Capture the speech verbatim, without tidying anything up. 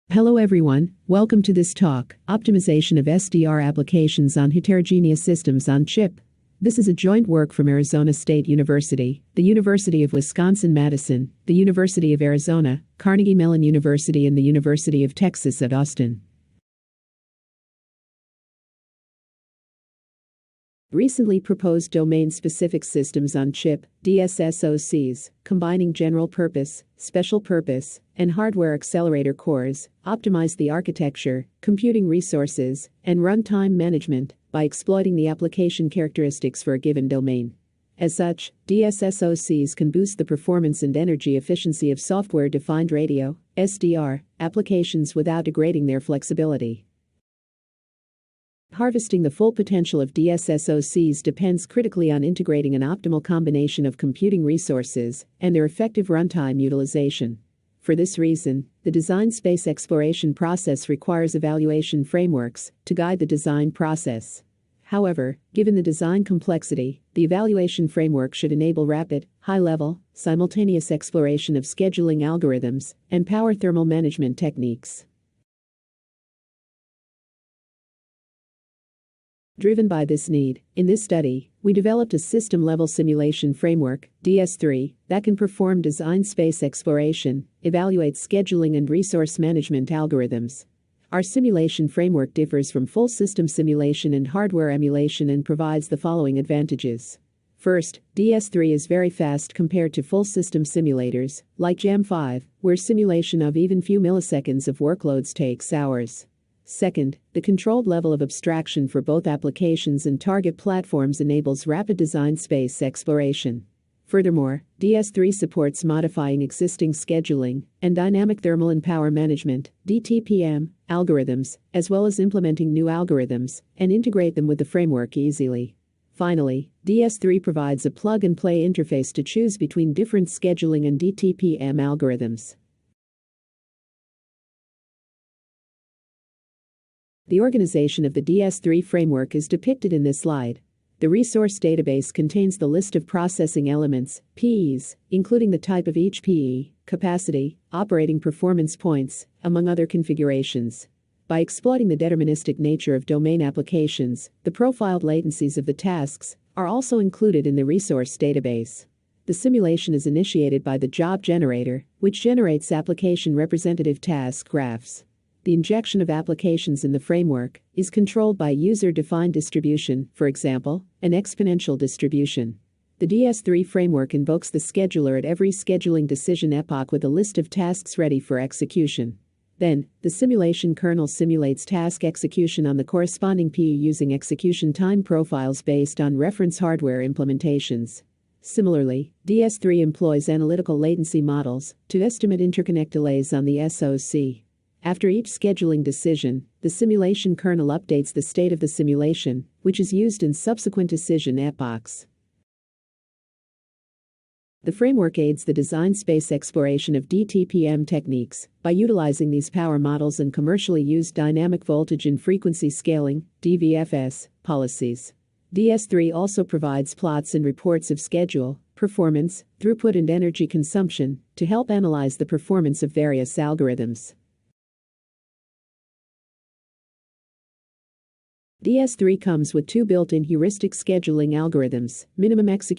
Hello everyone, welcome to this talk, Optimization of S D R Applications on Heterogeneous Systems on Chip. This is a joint work from Arizona State University, the University of Wisconsin-Madison, the University of Arizona, Carnegie Mellon University and the University of Texas at Austin. Recently proposed domain-specific systems on chip, D S S O Cs, combining general-purpose, special-purpose, and hardware accelerator cores, optimize the architecture, computing resources, and runtime management by exploiting the application characteristics for a given domain. As such, D S S O Cs can boost the performance and energy efficiency of software-defined radio, S D R, applications without degrading their flexibility. Harvesting the full potential of D S S O Cs depends critically on integrating an optimal combination of computing resources and their effective runtime utilization. For this reason, the design space exploration process requires evaluation frameworks to guide the design process. However, given the design complexity, the evaluation framework should enable rapid, high-level, simultaneous exploration of scheduling algorithms and power thermal management techniques. Driven by this need, in this study, we developed a system-level simulation framework, D S three, that can perform design space exploration, evaluate scheduling and resource management algorithms. Our simulation framework differs from full system simulation and hardware emulation and provides the following advantages. First, D S three is very fast compared to full system simulators, like Jam five, where simulation of even few milliseconds of workloads takes hours. Second, the controlled level of abstraction for both applications and target platforms enables rapid design space exploration. Furthermore, D S three supports modifying existing scheduling and dynamic thermal and power management (D T P M) algorithms, as well as implementing new algorithms, and integrate them with the framework easily. Finally, D S three provides a plug-and-play interface to choose between different scheduling and D T P M algorithms. The organization of the D S three framework is depicted in this slide. The resource database contains the list of processing elements, P Es, including the type of each P E, capacity, operating performance points, among other configurations. By exploiting the deterministic nature of domain applications, the profiled latencies of the tasks are also included in the resource database. The simulation is initiated by the job generator, which generates application representative task graphs. The injection of applications in the framework is controlled by a user-defined distribution, for example, an exponential distribution. The D S three framework invokes the scheduler at every scheduling decision epoch with a list of tasks ready for execution. Then, the simulation kernel simulates task execution on the corresponding P E using execution time profiles based on reference hardware implementations. Similarly, D S three employs analytical latency models to estimate interconnect delays on the S O C. After each scheduling decision, the simulation kernel updates the state of the simulation, which is used in subsequent decision epochs. The framework aids the design space exploration of D T P M techniques by utilizing these power models and commercially used dynamic voltage and frequency scaling (D V F S) policies. D S three also provides plots and reports of schedule, performance, throughput and energy consumption to help analyze the performance of various algorithms. D S three comes with two built-in heuristic scheduling algorithms, minimum execution